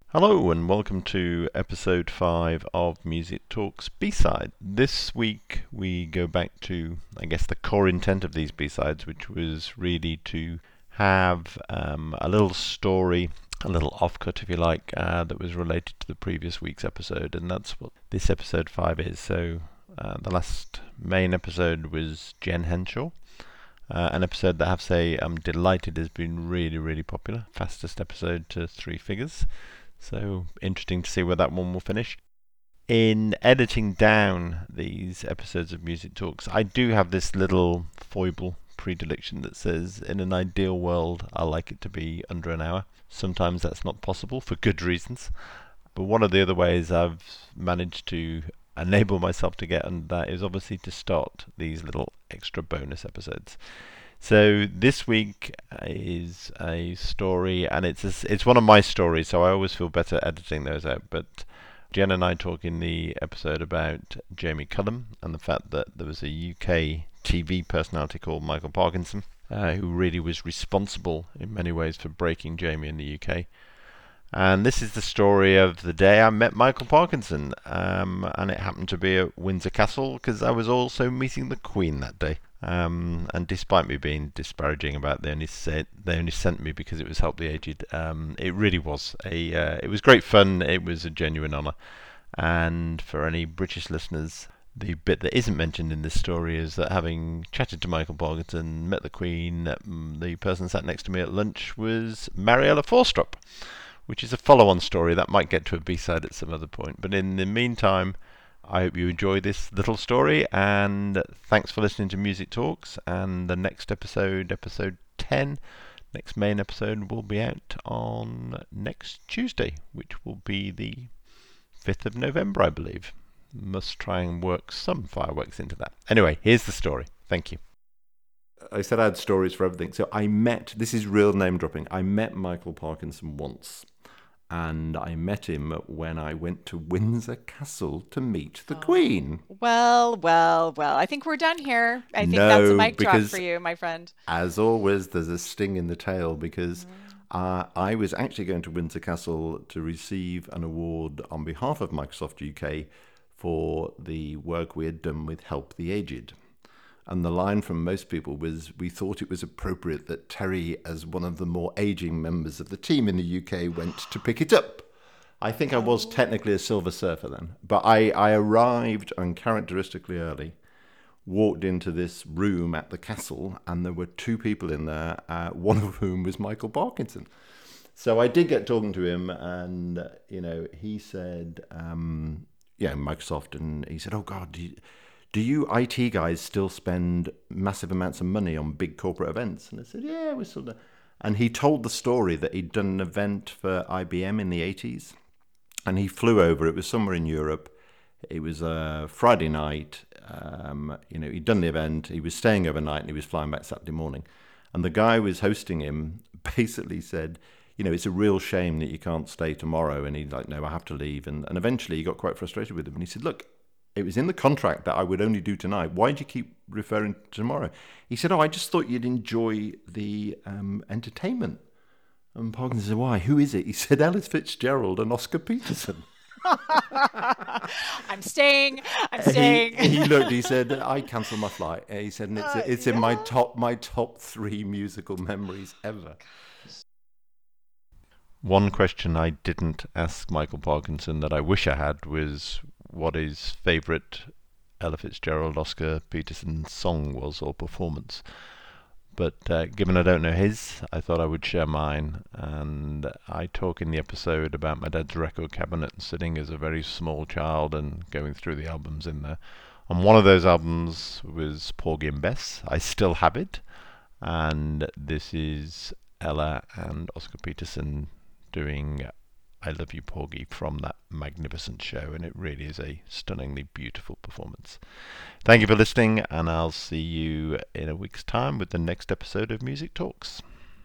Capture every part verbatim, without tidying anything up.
Hello and welcome to episode five of Music Talks B-Side. This week we go back to, I guess, the core intent of these B-Sides, which was really to have um, a little story, a little offcut, if you like, uh, that was related to the previous week's episode, and that's what this episode five is. So uh, the last main episode was Jen Henshaw. Uh, an episode that I have to say I'm delighted has been really, really popular. Fastest episode to three figures. So interesting to see where that one will finish. In editing down these episodes of Music Talks, I do have this little foible predilection that says, in an ideal world, I like it to be under an hour. Sometimes that's not possible for good reasons. But one of the other ways I've managed to enable myself to get under that is obviously to start these little extra bonus episodes. So this week is a story, and it's a, it's one of my stories, so I always feel better editing those out. But Jen and I talk in the episode about Jamie Cullum and the fact that there was a U K T V personality called Michael Parkinson, uh, who really was responsible in many ways for breaking Jamie in the U K. And this is the story of the day I met Michael Parkinson, um, and it happened to be at Windsor Castle because I was also meeting the Queen that day. Um, and despite me being disparaging about they only said they only sent me because it was Help the Aged, um, it really was a uh, it was great fun. It was a genuine honour. And for any British listeners, the bit that isn't mentioned in this story is that having chatted to Michael Parkinson, met the Queen, the person sat next to me at lunch was Mariella Forstrup, which is a follow-on story that might get to a B-side at some other point. But in the meantime, I hope you enjoy this little story, and thanks for listening to Music Talks. And the next episode, episode ten, next main episode, will be out on next Tuesday, which will be the fifth of November, I believe. Must try and work some fireworks into that. Anyway, here's the story. Thank you. I said I had stories for everything. So I met, this is real name dropping, I met Michael Parkinson once. And I met him when I went to Windsor Castle to meet the Oh, Queen. well, well, well. I think we're done here. I think that's a No, mic drop for because you, my friend. as always, there's a sting in the tail because Mm. uh, I was actually going to Windsor Castle to receive an award on behalf of Microsoft U K for the work we had done with Help the Aged. And the line from most people was, we thought it was appropriate that Terry, as one of the more aging members of the team in the U K, went to pick it up. I think I was Oh. technically a Silver Surfer then. But I, I arrived uncharacteristically early, walked into this room at the castle, and there were two people in there, uh, one of whom was Michael Parkinson. So I did get talking to him, and, uh, you know, he said, um, yeah, Microsoft, and he said, oh, God, do you, do you I T guys still spend massive amounts of money on big corporate events? And I said, yeah, we still do. And he told the story that he'd done an event for I B M in the eighties, and he flew over. It was somewhere in Europe. It was a Friday night. Um, you know, he'd done the event. He was staying overnight, and he was flying back Saturday morning. And the guy who was hosting him basically said, you know, it's a real shame that you can't stay tomorrow. And he's like, no, I have to leave. And, and eventually he got quite frustrated with him. And he said, look, it was in the contract that I would only do tonight. Why do you keep referring to tomorrow? He said, oh, I just thought you'd enjoy the um, entertainment. And Parkinson said, why? Who is it? He said, Ellis Fitzgerald and Oscar Peterson. I'm staying. I'm He staying. he looked. He said, "I cancelled my flight." He said, and "It's Uh, it's in my yeah. top my top three musical memories ever." One question I didn't ask Michael Parkinson that I wish I had was what his favourite Ella Fitzgerald Oscar Peterson song was or performance. But uh, given I don't know his, I thought I would share mine. And I talk in the episode about my dad's record cabinet and sitting as a very small child and going through the albums in there. And one of those albums was Porgy and Bess. I still have it. And this is Ella and Oscar Peterson doing I Love You Porgy from that magnificent show, and it really is a stunningly beautiful performance. Thank you for listening, and I'll see you in a week's time with the next episode of Music Talks.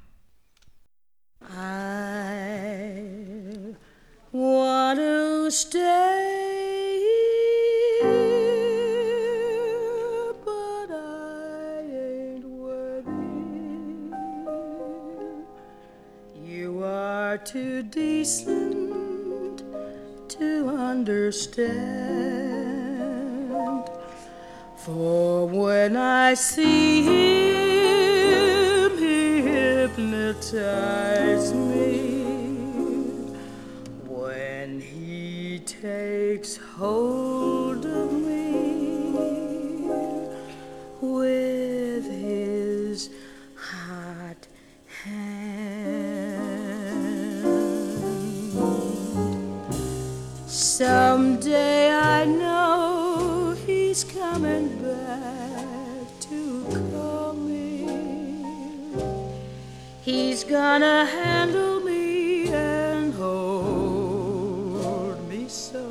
I want to stay here, but I ain't worthy. You are too decent understand. For when I see him, he hypnotizes me. When he takes hold of me with his hot hand. Someday I know he's coming back to call me. He's gonna handle me and hold me so.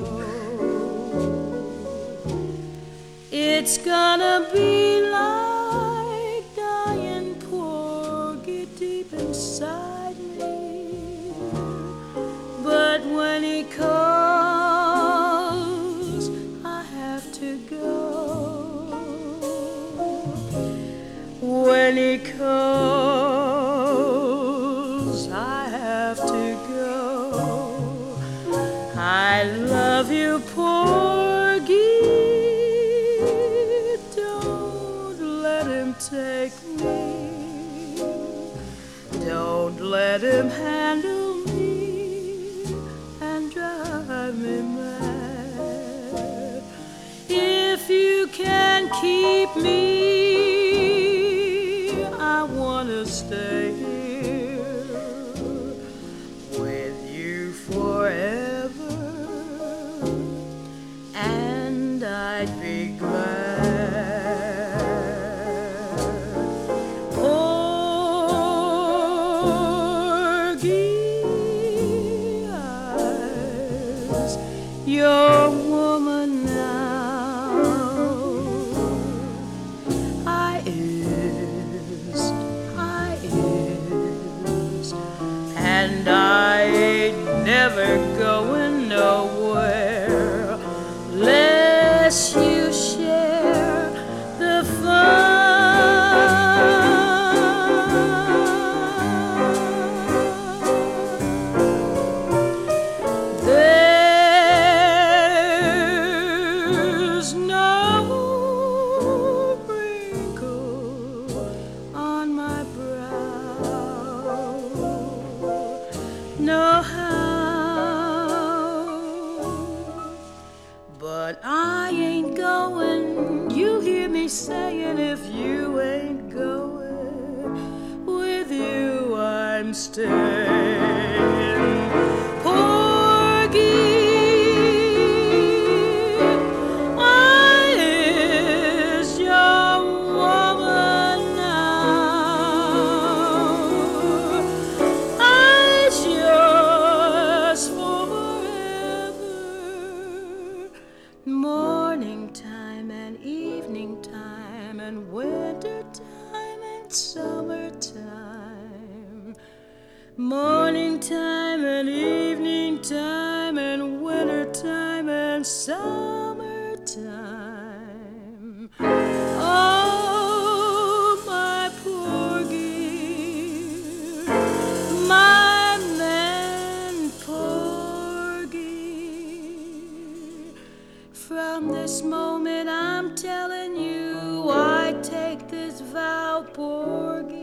It's gonna be like dying porgy deep inside me. But when he calls, I have to go. When he calls, I have to go. I love you, porgy. Don't let him take me. Don't let him handle me and drive me mad. If you can keep me, I wanna stay here with you forever, and I'd be glad. Porgy eyes, your woman now. I is, I is, and I ain't never going nowhere lest you share the fun. There's no wrinkle on my brow, no how, but I ain't going. You hear me saying, if you ain't going, with you I'm staying. Porgy, I is your woman now. I's yours forever. Morning time and evening time and winter time and summertime. Morning time and evening time and winter time and summertime. Oh, my porgy, my man porgy. From this moment I'm telling you, I take this vow, porgy.